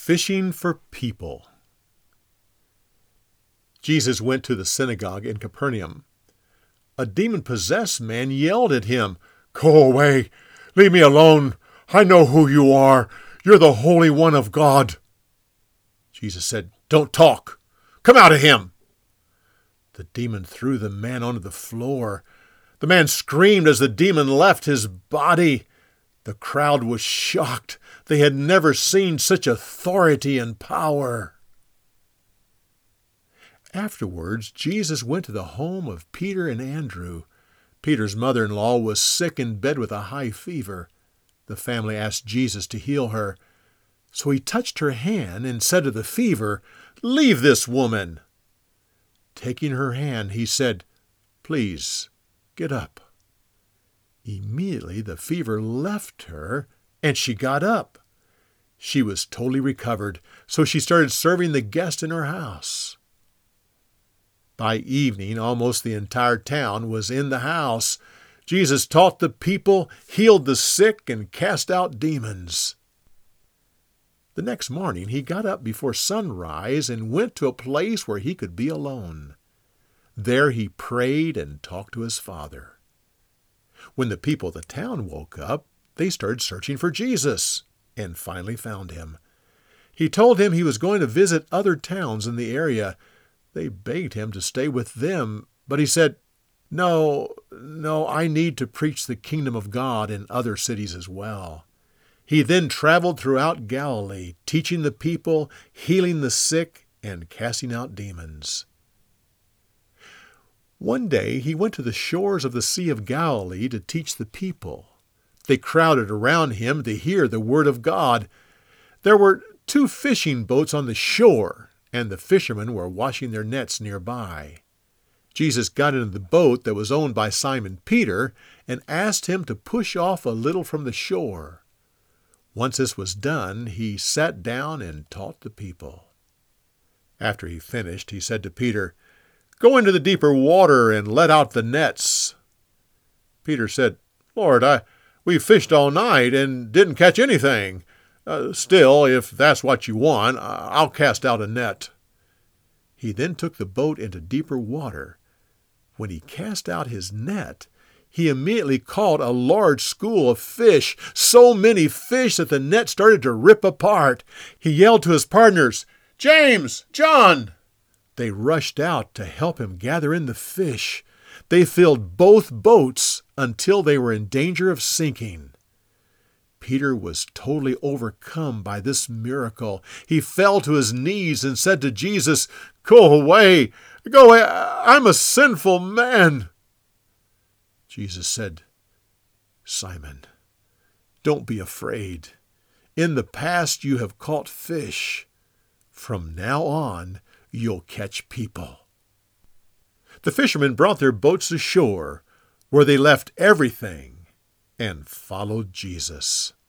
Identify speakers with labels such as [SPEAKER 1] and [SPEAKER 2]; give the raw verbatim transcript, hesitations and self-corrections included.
[SPEAKER 1] Fishing for people. Jesus went to the synagogue in Capernaum. A demon-possessed man yelled at him, "Go away! Leave me alone! I know who you are! You're the Holy One of God!" Jesus said, "Don't talk! Come out of him!" The demon threw the man onto the floor. The man screamed as the demon left his body. The crowd was shocked. They had never seen such authority and power. Afterwards, Jesus went to the home of Peter and Andrew. Peter's mother-in-law was sick in bed with a high fever. The family asked Jesus to heal her. So he touched her hand and said to the fever, "Leave this woman." Taking her hand, he said, "Please, get up." Immediately the fever left her, and she got up. She was totally recovered, so she started serving the guests in her house. By evening, almost the entire town was in the house. Jesus taught the people, healed the sick, and cast out demons. The next morning he got up before sunrise and went to a place where he could be alone. There he prayed and talked to his Father. When the people of the town woke up, they started searching for Jesus and finally found him. He told him he was going to visit other towns in the area. They begged him to stay with them, but he said, No, no, I need to preach the kingdom of God in other cities as well." He then traveled throughout Galilee, teaching the people, healing the sick, and casting out demons. One day he went to the shores of the Sea of Galilee to teach the people. They crowded around him to hear the word of God. There were two fishing boats on the shore, and the fishermen were washing their nets nearby. Jesus got into the boat that was owned by Simon Peter and asked him to push off a little from the shore. Once this was done, he sat down and taught the people. After he finished, he said to Peter, "Go into the deeper water and let out the nets." Peter said, "Lord, I, we fished all night and didn't catch anything. Uh, still, if that's what you want, I'll cast out a net." He then took the boat into deeper water. When he cast out his net, he immediately caught a large school of fish, so many fish that the net started to rip apart. He yelled to his partners, "James, John!" They rushed out to help him gather in the fish. They filled both boats until they were in danger of sinking. Peter was totally overcome by this miracle. He fell to his knees and said to Jesus, "Go away, go away, I'm a sinful man." Jesus said, "Simon, don't be afraid. In the past you have caught fish. From now on, you'll catch people." The fishermen brought their boats ashore, where they left everything and followed Jesus.